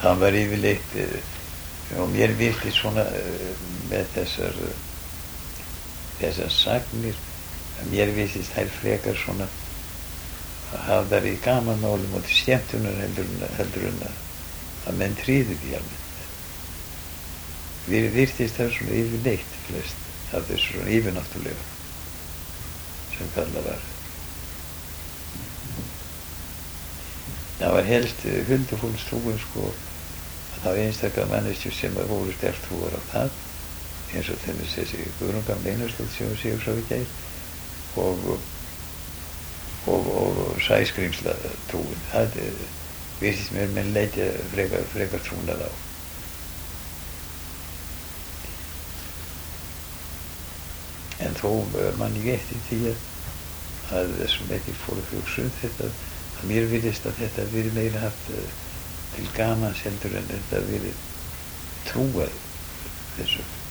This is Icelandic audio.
það var yfirleitt og mér virtist svona með þessar sagnir að mér virtist þær frekar svona að hafa þær í gamanmálum og til skemmtunar heldur en að menn tryðu því almennt. Mér virtist það svona yfirleitt flest af þessu svona yfirnáttúrulega sem kallað var. Það var helst huldufólkstrúin sko, að það var einstaklega manneskjur sem voru sterkt trúar á það, eins og til þess þessi Guðrún gamla Einarsdóttir sem séu svo í gær og sæskrimsla trúin. Það virtist mér menn leitja frekar trúnað á. En þó man ég eftir því að þessum ekki fór að hugsa þetta, að mér virðist að þetta verið meira haft til gamans heldur en þetta verið trúað þessu.